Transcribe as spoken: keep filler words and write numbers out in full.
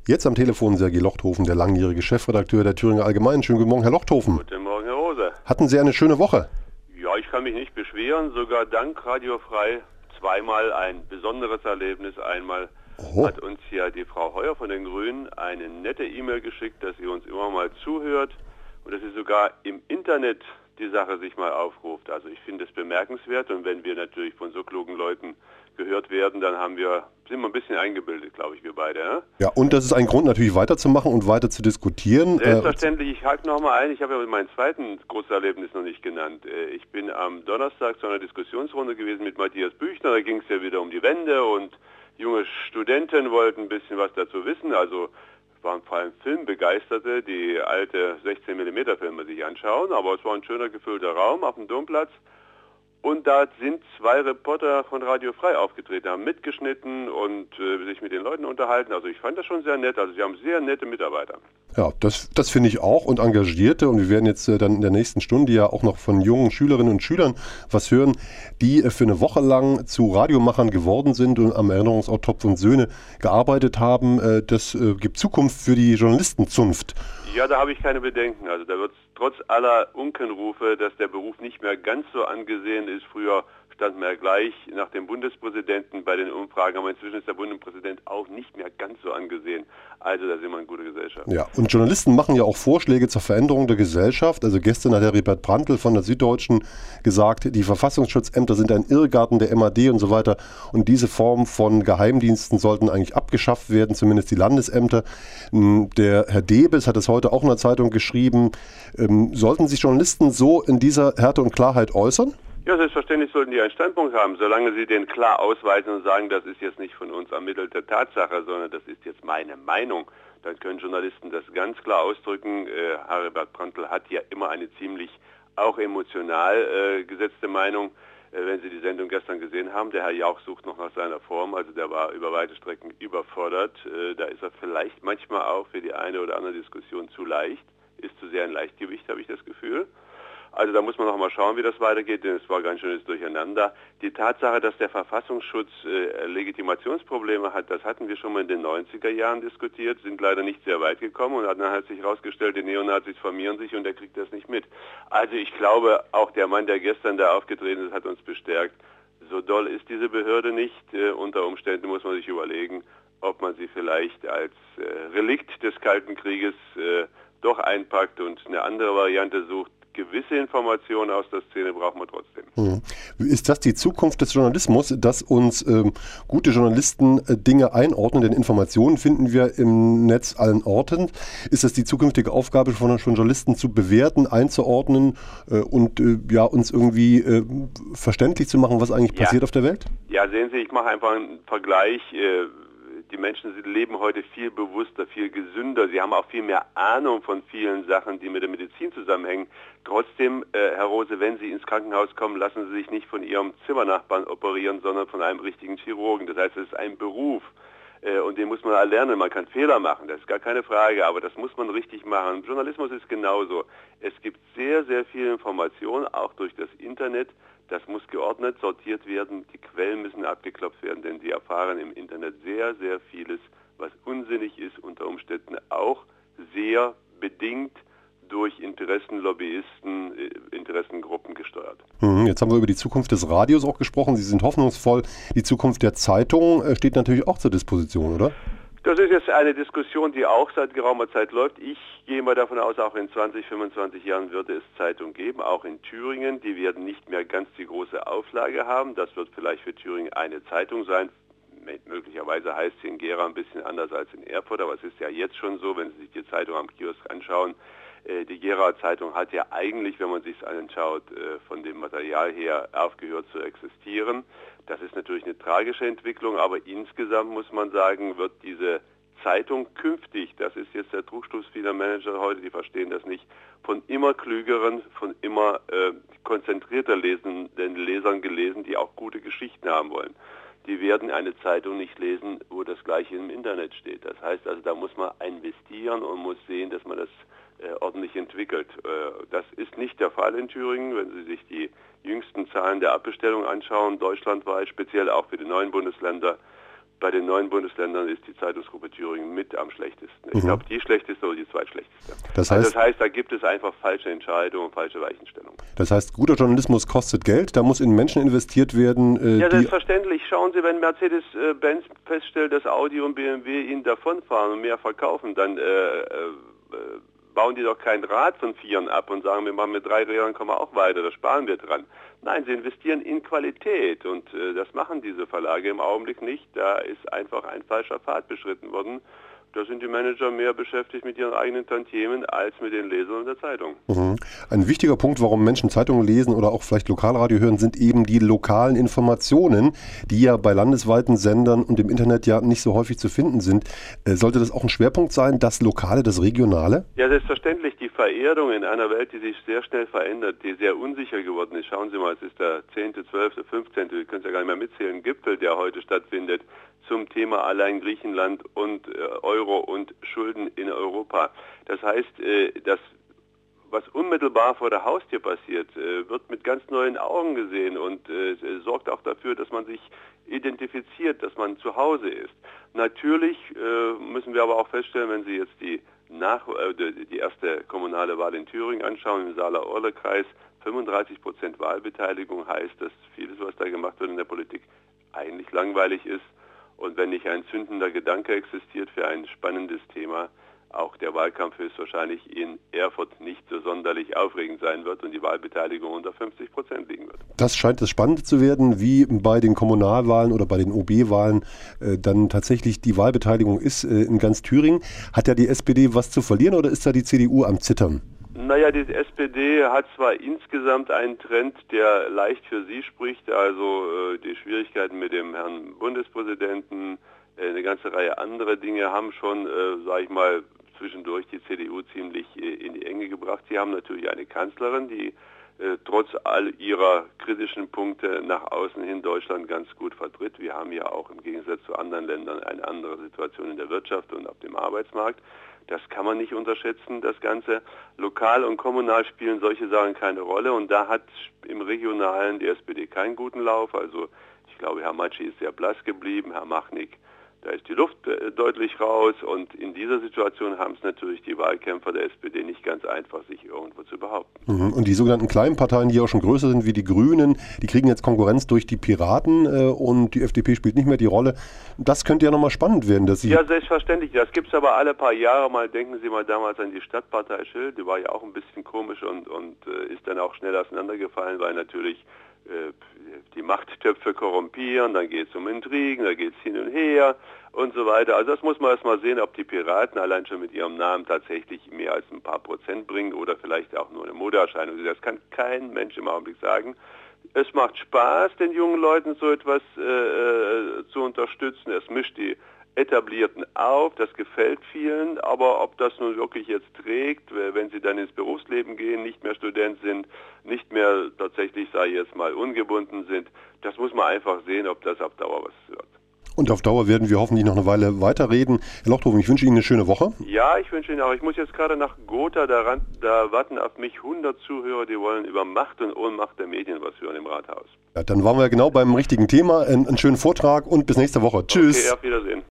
Jetzt am Telefon Sergej Lochthofen, der langjährige Chefredakteur der Thüringer Allgemeinen. Schönen guten Morgen, Herr Lochthofen. Guten Morgen, Herr Rose. Hatten Sie eine schöne Woche? Ja, ich kann mich nicht beschweren. Sogar dank Radio Frei zweimal ein besonderes Erlebnis. Einmal Oh. hat uns ja die Frau Heuer von den Grünen eine nette E-Mail geschickt, dass sie uns immer mal zuhört und dass sie sogar im Internet die Sache sich mal aufruft. Also ich finde es bemerkenswert, und wenn wir natürlich von so klugen Leuten gehört werden, dann haben wir, sind wir ein bisschen eingebildet, glaube ich, wir beide. Ja, ja, und das ist ein Grund natürlich weiterzumachen und weiter zu diskutieren. Selbstverständlich, ich hake nochmal ein, ich habe ja mein zweites großes Erlebnis noch nicht genannt. Ich bin am Donnerstag zu einer Diskussionsrunde gewesen mit Matthias Büchner, da ging es ja wieder um die Wende und junge Studenten wollten ein bisschen was dazu wissen, also waren vor allem Filmbegeisterte, die alte sechzehn Millimeter Filme sich anschauen, aber es war ein schöner gefüllter Raum auf dem Domplatz. Und da sind zwei Reporter von Radio Frei aufgetreten, haben mitgeschnitten und äh, sich mit den Leuten unterhalten. Also ich fand das schon sehr nett. Also sie haben sehr nette Mitarbeiter. Ja, das, das finde ich auch, und Engagierte. Und wir werden jetzt äh, dann in der nächsten Stunde ja auch noch von jungen Schülerinnen und Schülern was hören, die äh, für eine Woche lang zu Radiomachern geworden sind und am Erinnerungsort Topf und Söhne gearbeitet haben. Äh, das äh, gibt Zukunft für die Journalistenzunft. Ja, da habe ich keine Bedenken. Also da wird es trotz aller Unkenrufe, dass der Beruf nicht mehr ganz so angesehen ist. Früher stand man ja gleich nach dem Bundespräsidenten bei den Umfragen, aber inzwischen ist der Bundespräsident auch nicht mehr ganz so angesehen. Also da sind wir in guter Gesellschaft. Ja, und Journalisten machen ja auch Vorschläge zur Veränderung der Gesellschaft. Also gestern hat Herr Herbert Prantl von der Süddeutschen gesagt, die Verfassungsschutzämter sind ein Irrgarten der M A D und so weiter. Und diese Form von Geheimdiensten sollten eigentlich abgeschafft werden, zumindest die Landesämter. Der Herr Debes hat es heute auch in der Zeitung geschrieben. Ähm, sollten sich Journalisten so in dieser Härte und Klarheit äußern? Ja, selbstverständlich sollten die einen Standpunkt haben, solange sie den klar ausweisen und sagen, das ist jetzt nicht von uns ermittelte Tatsache, sondern das ist jetzt meine Meinung. Dann können Journalisten das ganz klar ausdrücken. Äh, Herbert Prantl hat ja immer eine ziemlich auch emotional äh, gesetzte Meinung. Äh, wenn Sie die Sendung gestern gesehen haben, der Herr Jauch sucht noch nach seiner Form, also der war über weite Strecken überfordert. Äh, da ist er vielleicht manchmal auch für die eine oder andere Diskussion zu leicht, ist zu sehr ein Leichtgewicht, habe ich das Gefühl. Also da muss man noch mal schauen, wie das weitergeht, denn es war ganz schönes Durcheinander. Die Tatsache, dass der Verfassungsschutz äh, Legitimationsprobleme hat, das hatten wir schon mal in den neunziger Jahren diskutiert, sind leider nicht sehr weit gekommen und dann hat sich herausgestellt, die Neonazis formieren sich und er kriegt das nicht mit. Also ich glaube, auch der Mann, der gestern da aufgetreten ist, hat uns bestärkt. So doll ist diese Behörde nicht. Äh, unter Umständen muss man sich überlegen, ob man sie vielleicht als äh, Relikt des Kalten Krieges äh, doch einpackt und eine andere Variante sucht. Gewisse Informationen aus der Szene brauchen wir trotzdem. Hm. Ist das die Zukunft des Journalismus, dass uns ähm, gute Journalisten äh, Dinge einordnen? Denn Informationen finden wir im Netz allen Orten. Ist das die zukünftige Aufgabe von Journalisten zu bewerten, einzuordnen äh, und äh, ja, uns irgendwie äh, verständlich zu machen, was eigentlich ja. passiert auf der Welt? Ja, sehen Sie, ich mache einfach einen Vergleich. Äh, Die Menschen leben heute viel bewusster, viel gesünder. Sie haben auch viel mehr Ahnung von vielen Sachen, die mit der Medizin zusammenhängen. Trotzdem, äh, Herr Rose, wenn Sie ins Krankenhaus kommen, lassen Sie sich nicht von Ihrem Zimmernachbarn operieren, sondern von einem richtigen Chirurgen. Das heißt, es ist ein Beruf äh, und den muss man erlernen. Man kann Fehler machen, das ist gar keine Frage, aber das muss man richtig machen. Journalismus ist genauso. Es gibt sehr, sehr viel Information, auch durch das Internet. Das muss geordnet, sortiert werden, die Quellen müssen abgeklopft werden, denn Sie erfahren im Internet sehr, sehr vieles, was unsinnig ist, unter Umständen auch sehr bedingt durch Interessen, Lobbyisten, Interessengruppen gesteuert. Hm, jetzt haben wir über die Zukunft des Radios auch gesprochen. Sie sind hoffnungsvoll. Die Zukunft der Zeitung steht natürlich auch zur Disposition, oder? Das ist jetzt eine Diskussion, die auch seit geraumer Zeit läuft. Ich gehe mal davon aus, auch in zwanzig, fünfundzwanzig Jahren wird es Zeitungen geben, auch in Thüringen. Die werden nicht mehr ganz die große Auflage haben. Das wird vielleicht für Thüringen eine Zeitung sein. Möglicherweise heißt sie in Gera ein bisschen anders als in Erfurt, aber es ist ja jetzt schon so, wenn Sie sich die Zeitung am Kiosk anschauen. Die Gera Zeitung hat ja eigentlich, wenn man sich es anschaut, von dem Material her aufgehört zu existieren. Das ist natürlich eine tragische Entwicklung, aber insgesamt muss man sagen, wird diese Zeitung künftig, das ist jetzt der Trugschluss vieler Manager heute, die verstehen das nicht, von immer klügeren, von immer äh, konzentrierter lesenden Lesern gelesen, die auch gute Geschichten haben wollen. Die werden eine Zeitung nicht lesen, wo das Gleiche im Internet steht. Das heißt also, da muss man investieren und muss sehen, dass man das äh, ordentlich entwickelt. Äh, das ist nicht der Fall in Thüringen, wenn Sie sich die jüngsten Zahlen der Abbestellung anschauen, deutschlandweit, speziell auch für die neuen Bundesländer. bei den neuen Bundesländern ist die Zeitungsgruppe Thüringen mit am schlechtesten. Ich Mhm. glaube, die schlechteste oder die zweitschlechteste. Das heißt, also das heißt, da gibt es einfach falsche Entscheidungen, falsche Weichenstellungen. Das heißt, guter Journalismus kostet Geld, da muss in Menschen investiert werden. Äh, ja, die selbstverständlich. Schauen Sie, wenn Mercedes-Benz feststellt, dass Audi und B M W ihnen davonfahren und mehr verkaufen, dann äh, äh, bauen die doch kein Rad von Vieren ab und sagen, wir machen mit drei Rädern, kommen wir auch weiter, da sparen wir dran. Nein, sie investieren in Qualität und äh, das machen diese Verlage im Augenblick nicht. Da ist einfach ein falscher Pfad beschritten worden. Da sind die Manager mehr beschäftigt mit ihren eigenen Tantiemen als mit den Lesern der Zeitung. Mhm. Ein wichtiger Punkt, warum Menschen Zeitungen lesen oder auch vielleicht Lokalradio hören, sind eben die lokalen Informationen, die ja bei landesweiten Sendern und im Internet ja nicht so häufig zu finden sind. Äh, sollte das auch ein Schwerpunkt sein, das Lokale, das Regionale? Ja, selbstverständlich. Die Vererdung in einer Welt, die sich sehr schnell verändert, die sehr unsicher geworden ist. Schauen Sie mal, es ist der zehnte, zwölfte, fünfzehnte, wir können es ja gar nicht mehr mitzählen, Gipfel, der heute stattfindet, zum Thema allein Griechenland und äh, Euro und Schulden in Europa. Das heißt, äh, das, was unmittelbar vor der Haustür passiert, äh, wird mit ganz neuen Augen gesehen und äh, sorgt auch dafür, dass man sich identifiziert, dass man zu Hause ist. Natürlich äh, müssen wir aber auch feststellen, wenn Sie jetzt die, nach, äh, die erste kommunale Wahl in Thüringen anschauen, im Saale-Orle-Kreis, fünfunddreißig Prozent Wahlbeteiligung heißt, dass vieles, was da gemacht wird in der Politik, eigentlich langweilig ist. Und wenn nicht ein zündender Gedanke existiert für ein spannendes Thema, auch der Wahlkampf höchstwahrscheinlich in Erfurt nicht so sonderlich aufregend sein wird und die Wahlbeteiligung unter fünfzig Prozent liegen wird. Das scheint es spannend zu werden, wie bei den Kommunalwahlen oder bei den O B-Wahlen äh, dann tatsächlich die Wahlbeteiligung ist äh, in ganz Thüringen. Hat ja die S P D was zu verlieren oder ist da die C D U am Zittern? Naja, die S P D hat zwar insgesamt einen Trend, der leicht für sie spricht, also äh, die Schwierigkeiten mit dem Herrn Bundespräsidenten, äh, eine ganze Reihe anderer Dinge haben schon, äh, sage ich mal, zwischendurch die C D U ziemlich äh, in die Enge gebracht. Sie haben natürlich eine Kanzlerin, die äh, trotz all ihrer kritischen Punkte nach außen hin Deutschland ganz gut vertritt. Wir haben ja auch im Gegensatz zu anderen Ländern eine andere Situation in der Wirtschaft und auf dem Arbeitsmarkt. Das kann man nicht unterschätzen, das Ganze. Lokal und kommunal spielen solche Sachen keine Rolle und da hat im Regionalen die S P D keinen guten Lauf. Also ich glaube, Herr Matschi ist sehr blass geblieben, Herr Machnik, da ist die Luft äh, deutlich raus und in dieser Situation haben es natürlich die Wahlkämpfer der S P D nicht ganz einfach, sich irgendwo zu behaupten. Mhm. Und die sogenannten kleinen Parteien, die auch schon größer sind wie die Grünen, die kriegen jetzt Konkurrenz durch die Piraten äh, und die F D P spielt nicht mehr die Rolle. Das könnte ja nochmal spannend werden, dass sie... Ja, selbstverständlich. Das gibt es aber alle paar Jahre mal. Denken Sie mal damals an die Stadtpartei Schild, die war ja auch ein bisschen komisch und, und äh, ist dann auch schnell auseinandergefallen, weil natürlich äh, die Machttöpfe korrumpieren, dann geht es um Intrigen, da geht es hin und her und so weiter. Also das muss man erst mal sehen, ob die Piraten allein schon mit ihrem Namen tatsächlich mehr als ein paar Prozent bringen oder vielleicht auch nur eine Modeerscheinung. Das kann kein Mensch im Augenblick sagen. Es macht Spaß, den jungen Leuten so etwas äh, zu unterstützen. Es mischt die Etablierten auf, das gefällt vielen, aber ob das nun wirklich jetzt trägt, wenn sie dann ins Berufsleben gehen, nicht mehr Student sind, nicht mehr tatsächlich, sage ich jetzt mal, ungebunden sind, das muss man einfach sehen, ob das auf Dauer was wird. Und auf Dauer werden wir hoffentlich noch eine Weile weiterreden. Herr Lochthofen, ich wünsche Ihnen eine schöne Woche. Ja, ich wünsche Ihnen auch. Ich muss jetzt gerade nach Gotha, da, ran, da warten auf mich hundert Zuhörer, die wollen über Macht und Ohnmacht der Medien was hören im Rathaus. Ja, dann waren wir genau beim richtigen Thema. Einen, einen schönen Vortrag und bis nächste Woche. Tschüss. Okay, auf Wiedersehen.